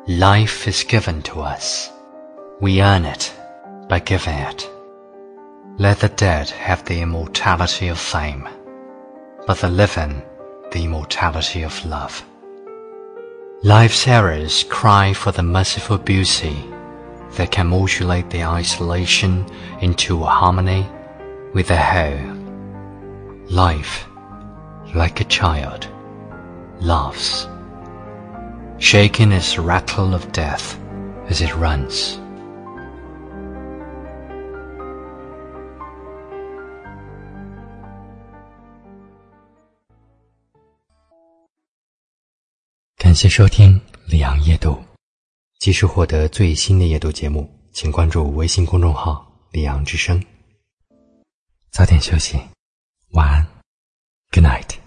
Life is given to us. We earn it by giving it. Let the dead have the immortality of fame, but the living the immortality of love. Life's errors cry for the merciful beauty that can modulate their isolation into a harmony with the whole. Life, like a child, laughs, shaking its rattle of death as it runs. 感谢收听李昂夜读，及时获得最新的夜读节目，请关注微信公众号李昂之声。早点休息，晚安 ，Good night。